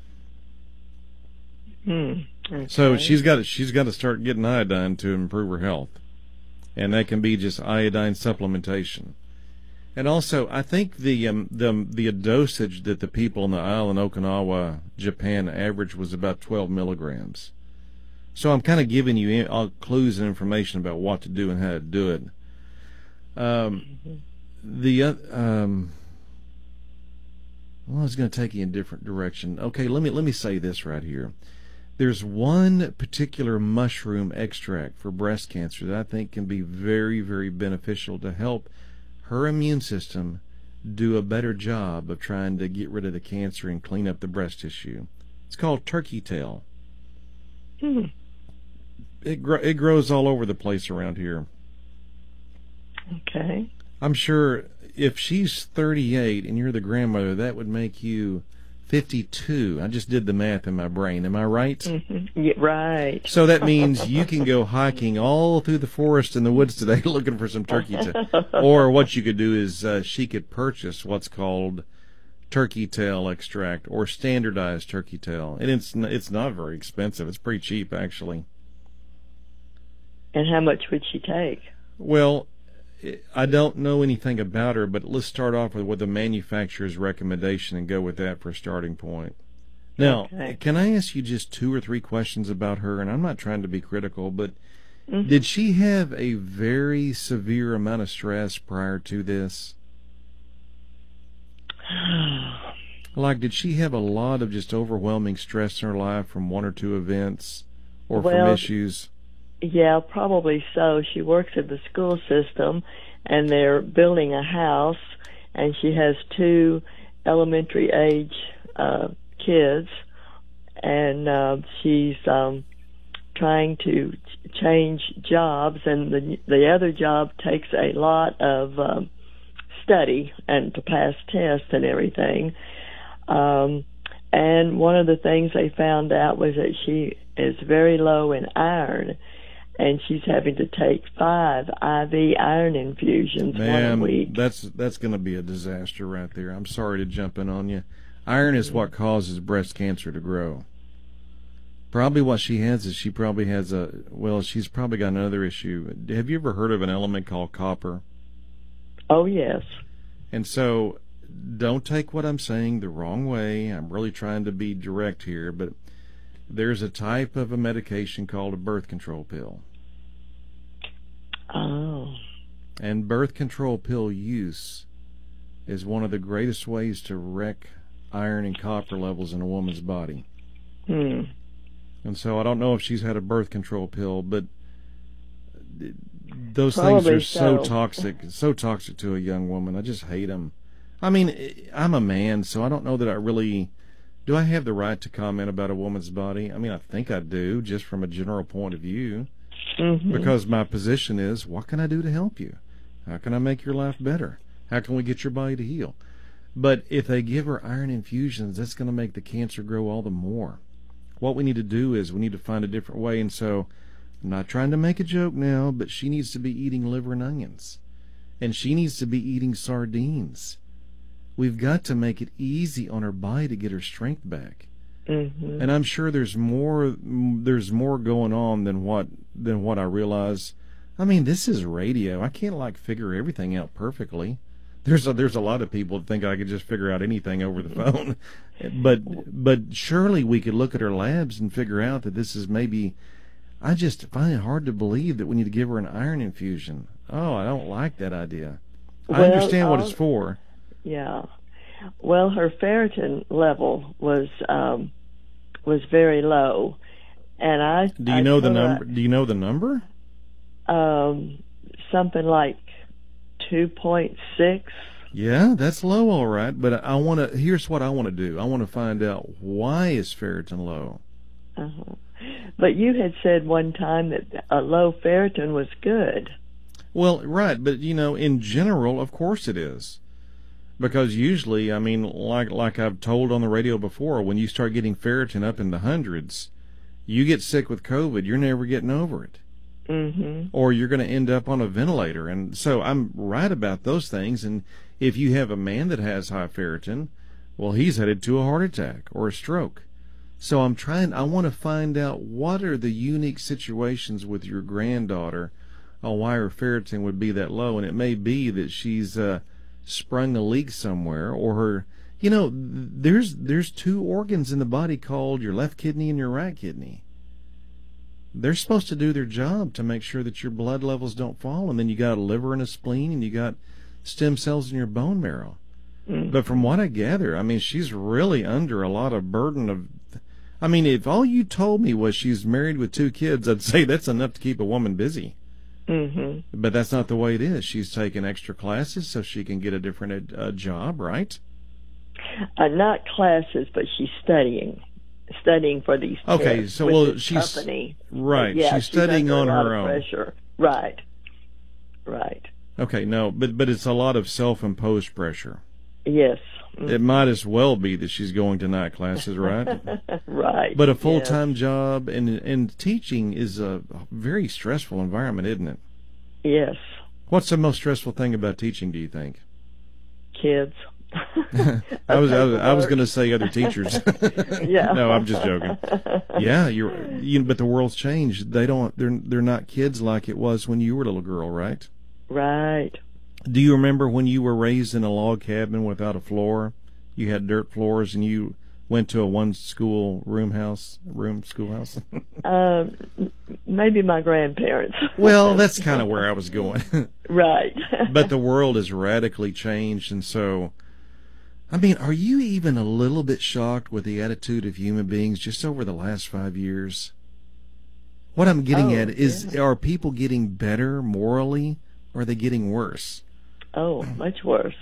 Hmm. Okay. So she's got to, she's got to start getting iodine to improve her health. And that can be just iodine supplementation. And also, I think the um, the the dosage that the people on the island Okinawa, Japan, average was about twelve milligrams. So I'm kind of giving you in, uh, clues and information about what to do and how to do it. Um, the uh, um, well, I was going to take you in a different direction. Okay, let me let me say this right here. There's one particular mushroom extract for breast cancer that I think can be very, very beneficial to help her immune system do a better job of trying to get rid of the cancer and clean up the breast tissue. It's called turkey tail. Hmm. It gro- it grows all over the place around here. Okay. I'm sure if she's thirty-eight and you're the grandmother, that would make you fifty-two. I just did the math in my brain. Am I right? Mm-hmm. Yeah, right. So that means you can go hiking all through the forest and the woods today looking for some turkey tail. Or what you could do is uh, she could purchase what's called turkey tail extract or standardized turkey tail. And it's n- it's not very expensive. It's pretty cheap, actually. And how much would she take? Well, I don't know anything about her, but let's start off with, with the manufacturer's recommendation and go with that for a starting point. Now, Okay. can I ask you just two or three questions about her? And I'm not trying to be critical, but Mhm. did she have a very severe amount of stress prior to this? Like, did she have a lot of just overwhelming stress in her life from one or two events or from Well, issues? Yeah, probably so. She works at the school system, and they're building a house, and she has two elementary age uh, kids, and uh, she's um, trying to ch- change jobs, and the the other job takes a lot of um, study and to pass tests and everything. Um, and one of the things they found out was that she is very low in iron, and she's having to take five I V iron infusions Man, one a week. that's that's going to be a disaster right there. I'm sorry to jump in on you. Iron is what causes breast cancer to grow. Probably what she has is she probably has a, well, she's probably got another issue. Have you ever heard of an element called copper? Oh, yes. And so don't take what I'm saying the wrong way. I'm really trying to be direct here, but there's a type of a medication called a birth control pill. Oh. And birth control pill use is one of the greatest ways to wreck iron and copper levels in a woman's body. Hmm. And so I don't know if she's had a birth control pill, but those Probably things are so. so. toxic, so toxic to a young woman. I just hate them. I mean, I'm a man, so I don't know that I really, do I have the right to comment about a woman's body? I mean, I think I do, just from a general point of view, Mm-hmm. because my position is, what can I do to help you? How can I make your life better? How can we get your body to heal? But if they give her iron infusions, that's going to make the cancer grow all the more. What we need to do is we need to find a different way. And so I'm not trying to make a joke now, but she needs to be eating liver and onions. And she needs to be eating sardines. We've got to make it easy on her body to get her strength back. Mm-hmm. And I'm sure there's more there's more going on than what than what I realize. I mean, this is radio. I can't like figure everything out perfectly. There's a, there's a lot of people that think I could just figure out anything over the phone. But but surely we could look at her labs and figure out that this is maybe, I just find it hard to believe that we need to give her an iron infusion. Oh, I don't like that idea. I Well, understand what I'll- it's for. Yeah. Well, her ferritin level was um, was very low, and I Do you I know the told her, number? Do you know the number? Um, something like two point six. Yeah, that's low, all right. But I want to. Here's what I want to do. I want to find out, why is ferritin low. Uh-huh. But you had said one time that a low ferritin was good. Well, right, but you know, in general, of course it is. Because usually, I mean, like like I've told on the radio before, when you start getting ferritin up in the hundreds, you get sick with COVID, you're never getting over it. Mm-hmm. Or you're going to end up on a ventilator. And so I'm right about those things. And if you have a man that has high ferritin, well, he's headed to a heart attack or a stroke. So I'm trying, I want to find out what are the unique situations with your granddaughter on why her ferritin would be that low. And it may be that she's uh, sprung a leak somewhere, or her, you know, there's there's two organs in the body called your left kidney and your right kidney. They're supposed to do their job to make sure that your blood levels don't fall, and then you got a liver and a spleen, and you got stem cells in your bone marrow. Mm-hmm. But from what I gather, I mean, she's really under a lot of burden of, I mean, if all you told me was she's married with two kids, I'd say that's enough to keep a woman busy. Mm-hmm. But that's not the way it is. She's taking extra classes so she can get a different uh, job, right? Uh, not classes, but she's studying. Studying for these Okay, tests so with well, this she's company. right. Yeah, she's studying under on a lot her of own. Pressure. Right. Right. Okay, no, but but it's a lot of self-imposed pressure. Yes. It might as well be that she's going to night classes, right? Right. But a full-time job and and teaching is a very stressful environment, isn't it? Yes. What's the most stressful thing about teaching, do you think? Kids. I was I was, I was going to say other teachers. Yeah. No, I'm just joking. Yeah, you're. You, but the world's changed. They don't. They're they're not kids like it was when you were a little girl, right? Right. Do you remember when you were raised in a log cabin without a floor? You had dirt floors, and you went to a one school room house, room schoolhouse. Um, maybe my grandparents. Well, that's kind of where I was going. Right. But the world has radically changed, and so, I mean, are you even a little bit shocked with the attitude of human beings just over the last five years? What I'm getting Oh, at is, yeah. are people getting better morally, or are they getting worse? Oh, much worse.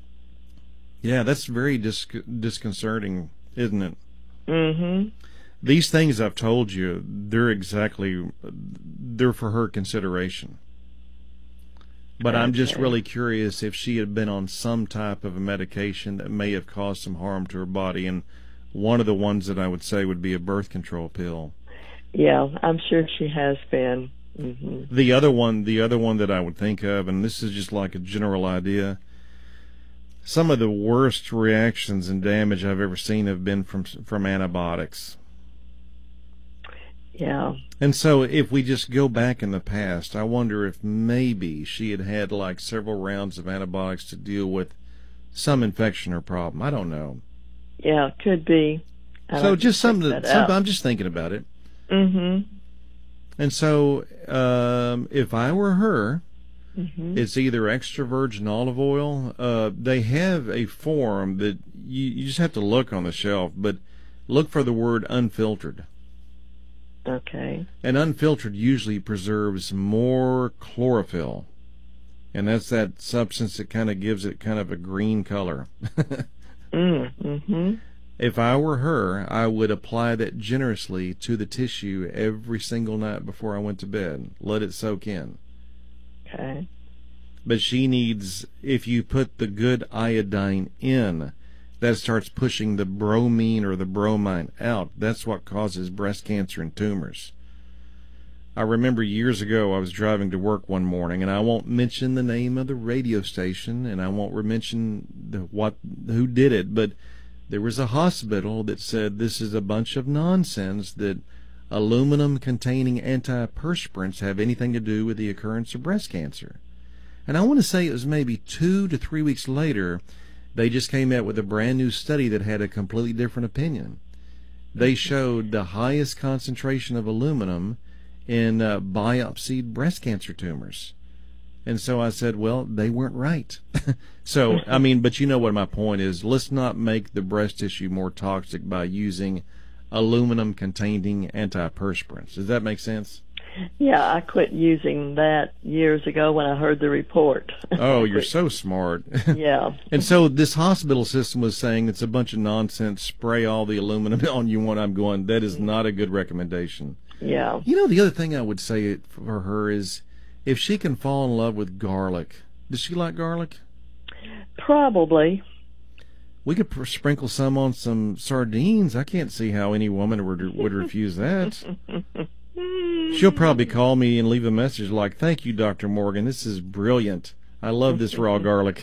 Yeah, that's very dis- disconcerting, isn't it? Mm-hmm. These things I've told you, they're exactly, they're for her consideration. But I'm just Okay. really curious if she had been on some type of a medication that may have caused some harm to her body, and one of the ones that I would say would be a birth control pill. Yeah, I'm sure she has been. hmm The other one, the other one that I would think of, and this is just like a general idea, some of the worst reactions and damage I've ever seen have been from from antibiotics. Yeah. And so if we just go back in the past, I wonder if maybe she had had like several rounds of antibiotics to deal with some infection or problem. I don't know. Yeah, could be. I So like just to check something, that that, something out. I'm just thinking about it. Mhm. And so um, if I were her, Mhm. it's either extra virgin olive oil. Uh, they have a form that you, you just have to look on the shelf, but look for the word unfiltered. Okay. And unfiltered usually preserves more chlorophyll. And that's that substance that kind of gives it kind of a green color. Mm. Mhm. If I were her, I would apply that generously to the tissue every single night before I went to bed. Let it soak in. Okay. But she needs, if you put the good iodine in, that starts pushing the bromine or the bromine out. That's what causes breast cancer and tumors. I remember years ago I was driving to work one morning, and I won't mention the name of the radio station, and I won't mention the, what who did it, but there was a hospital that said this is a bunch of nonsense that aluminum-containing antiperspirants have anything to do with the occurrence of breast cancer. And I want to say it was maybe two to three weeks later, they just came out with a brand new study that had a completely different opinion. They showed the highest concentration of aluminum in uh, biopsied breast cancer tumors. And so I said, well, they weren't right. So, I mean, but you know what my point is. Let's not make the breast tissue more toxic by using aluminum-containing antiperspirants. Does that make sense? Yeah, I quit using that years ago when I heard the report. Oh, you're so smart. Yeah. And so this hospital system was saying it's a bunch of nonsense, spray all the aluminum on you when I'm going, that is not a good recommendation. Yeah. You know, the other thing I would say for her is if she can fall in love with garlic. Does she like garlic? Probably. We could pr- sprinkle some on some sardines. I can't see how any woman would would refuse that. She'll probably call me and leave a message like, thank you, Doctor Morgan. This is brilliant. I love this raw garlic.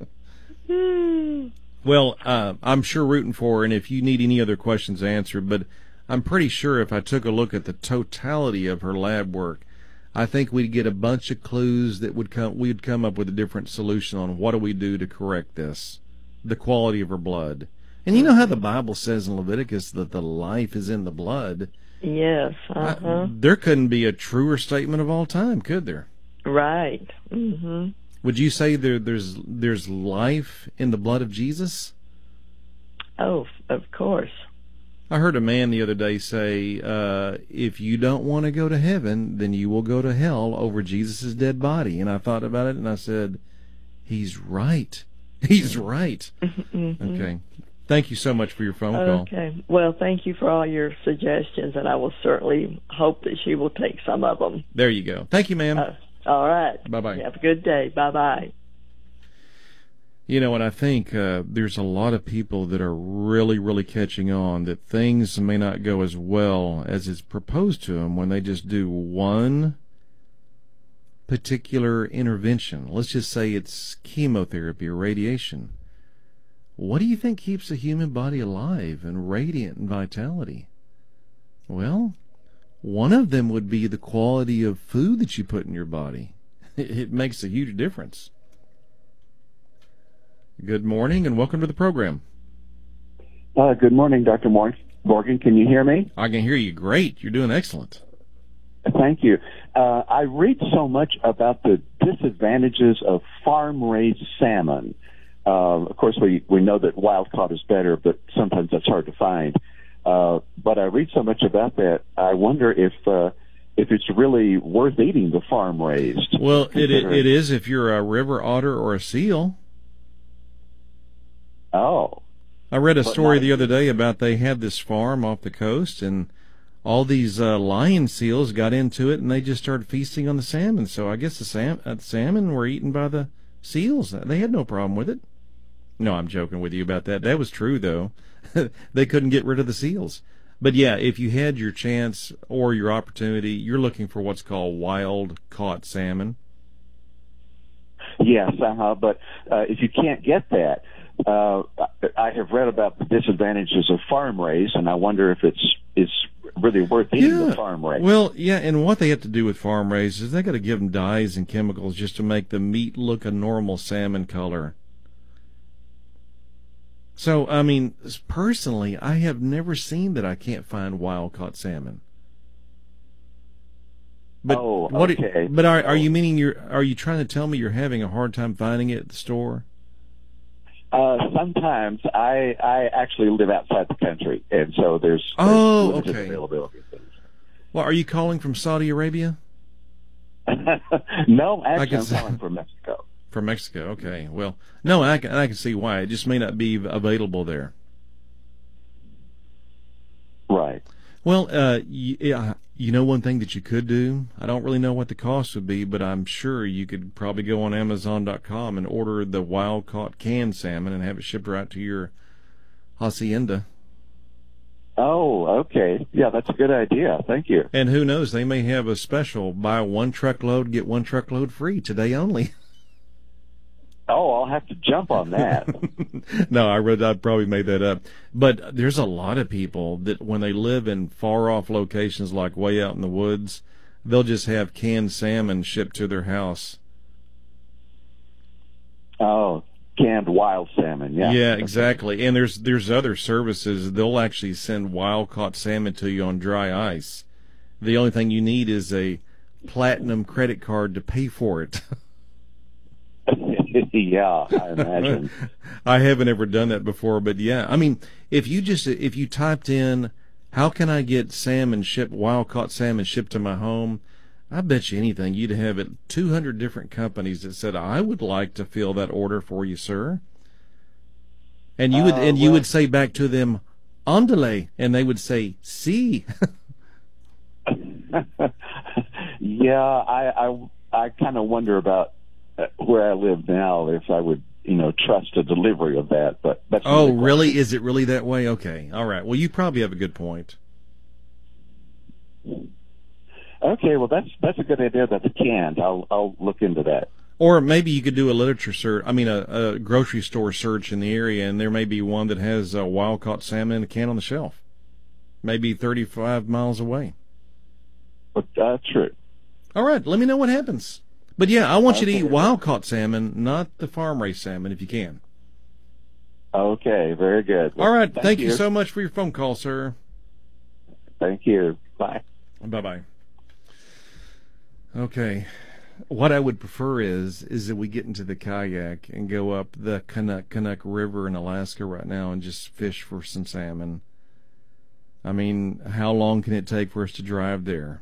Well, uh, I'm sure rooting for her, and if you need any other questions answered, but I'm pretty sure if I took a look at the totality of her lab work, I think we'd get a bunch of clues that would come, we'd come up with a different solution on what do we do to correct this, the quality of her blood. And you know how the Bible says in Leviticus that the life is in the blood? Yes. Uh-huh. I, there couldn't be a truer statement of all time, could there? Right. Mhm. Would you say there, there's there's life in the blood of Jesus? Oh, of course. I heard a man the other day say, uh, if you don't want to go to heaven, then you will go to hell over Jesus' dead body. And I thought about it, and I said, he's right. He's right. Mm-hmm. Okay. Thank you so much for your phone call. Okay. Well, thank you for all your suggestions, and I will certainly hope that she will take some of them. There you go. Thank you, ma'am. Uh, all right. Bye-bye. Have a good day. Bye-bye. You know, and I think uh, there's a lot of people that are really, really catching on that things may not go as well as is proposed to them when they just do one particular intervention. Let's just say it's chemotherapy or radiation. What do you think keeps the human body alive and radiant and vitality? Well, one of them would be the quality of food that you put in your body. It makes a huge difference. Good morning and welcome to the program. Uh, good morning, Doctor Morgan. Can you hear me? I can hear you great. You're doing excellent. Thank you. Uh, I read so much about the disadvantages of farm-raised salmon. Uh, of course, we, we know that wild-caught is better, but sometimes that's hard to find. Uh, but I read so much about that, I wonder if uh, if it's really worth eating the farm-raised. Well, it it is if you're a river otter or a seal. Oh. I read a But story not- the other day about they had this farm off the coast, and all these uh, lion seals got into it, and they just started feasting on the salmon. So I guess the sam- uh, salmon were eaten by the seals. They had no problem with it. No, I'm joking with you about that. That was true, though. They couldn't get rid of the seals. But yeah, if you had your chance or your opportunity, you're looking for what's called wild-caught salmon. Yes, uh-huh, but uh, if you can't get that, uh, I have read about the disadvantages of farm raised, and I wonder if it's it's really worth eating Yeah. the farm raised. Well, yeah, and what they have to do with farm raised is they got to give them dyes and chemicals just to make the meat look a normal salmon color. So, I mean, personally, I have never seen that I can't find wild-caught salmon. But Oh, what? okay. But are are you meaning you're? Are you trying to tell me you're having a hard time finding it at the store? Uh, sometimes I I actually live outside the country, and so there's, there's Oh, limited okay. availability of things. Well, are you calling from Saudi Arabia? No, I actually, can I'm say- calling from Mexico. From Mexico, okay. Well, no, I can, I can see why. It just may not be available there. Right. Well, uh, you, yeah, you know one thing that you could do? I don't really know what the cost would be, but I'm sure you could probably go on Amazon dot com and order the wild-caught canned salmon and have it shipped right to your hacienda. Oh, okay. Yeah, that's a good idea. Thank you. And who knows, they may have a special, buy one truckload, get one truckload free, today only. Oh, I'll have to jump on that. No, I read I probably made that up. But there's a lot of people that when they live in far off locations like way out in the woods, they'll just have canned salmon shipped to their house. Oh, canned wild salmon. Yeah. Yeah, exactly. And there's there's other services. They'll actually send wild caught salmon to you on dry ice. The only thing you need is a platinum credit card to pay for it. Yeah, I imagine. I haven't ever done that before, but yeah, I mean, if you just if you typed in, how can I get salmon shipped, wild caught salmon shipped to my home? I bet you anything you'd have it two hundred different companies that said, I would like to fill that order for you, sir. And you would Uh, and you well- would say back to them, andale, and they would say, si. Yeah, I I, I kind of wonder about uh, where I live now if I would, you know, trust a delivery of that. But that's Oh, another really? question. Is it really that way? Okay. All right. Well, you probably have a good point. Okay, well that's that's a good idea. That's canned. I'll I'll look into that. Or maybe you could do a literature search, I mean, a, a grocery store search in the area, and there may be one that has uh, wild-caught salmon in a can on the shelf. Maybe thirty-five miles away. But uh, true. All right, let me know what happens. But yeah, I want you to Okay. eat wild-caught salmon, not the farm-raised salmon, if you can. Okay, very good. Well, All right, thank, you so much for your phone call, sir. Thank you. Bye. Bye-bye. Okay. What I would prefer is is that we get into the kayak and go up the Canuck Canuck River in Alaska right now and just fish for some salmon. I mean, how long can it take for us to drive there?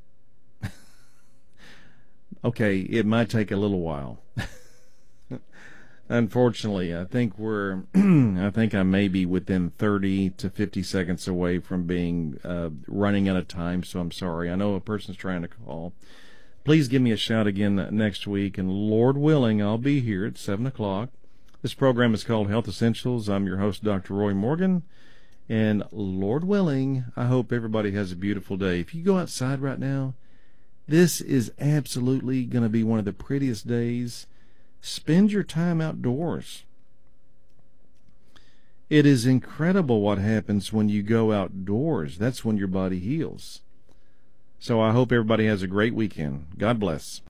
Okay, it might take a little while. Unfortunately, I think we're I think I may be within thirty to fifty seconds away from being uh, running out of time, so I'm sorry. I know a person's trying to call. Please give me a shout again next week, and Lord willing, I'll be here at seven o'clock. This program is called Health Essentials. I'm your host, Doctor Roy Morgan, and Lord willing, I hope everybody has a beautiful day. If you go outside right now, this is absolutely going to be one of the prettiest days. Spend your time outdoors. It is incredible what happens when you go outdoors. That's when your body heals. So I hope everybody has a great weekend. God bless.